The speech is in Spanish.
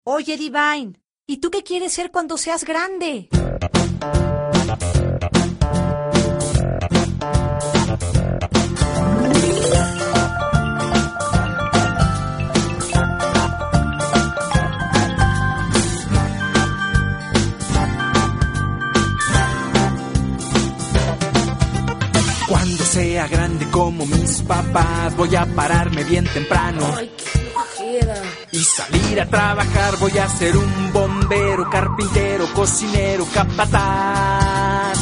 Oye, Divine, ¿y tú qué quieres ser cuando seas grande? Cuando sea grande como mis papás, voy a pararme bien temprano. Ay, qué flojera. Y salir a trabajar, voy a ser un bombero, carpintero, cocinero, capataz.